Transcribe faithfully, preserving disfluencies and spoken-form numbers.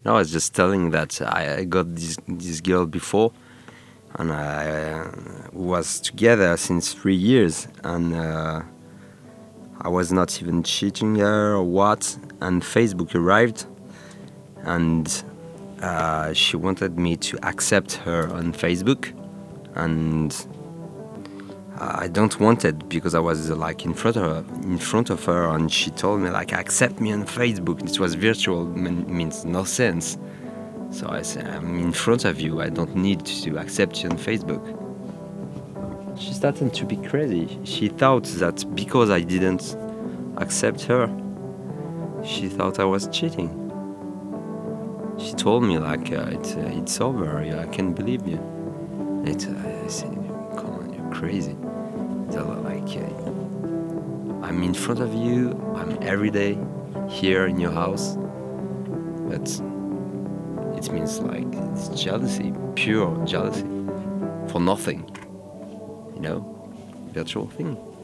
No, I was just telling that I, I got this this girl before, and I uh, was together since three years, and uh, I was not even cheating her or what. And Facebook arrived, and uh, she wanted me to accept her on Facebook, and I don't want it because I was uh, like in front of her, in front of her, and she told me like accept me on Facebook. It was virtual, mean, means no sense. So I said I'm in front of you. I don't need to accept you on Facebook. She started to be crazy. She thought that because I didn't accept her, she thought I was cheating. She told me like uh, it's uh, it's over. I can't believe you. It, uh, I said, come on, you're crazy. So like, uh, I'm in front of you. I'm every day here in your house, but it means like it's jealousy, pure jealousy, for nothing. You know, virtual thing.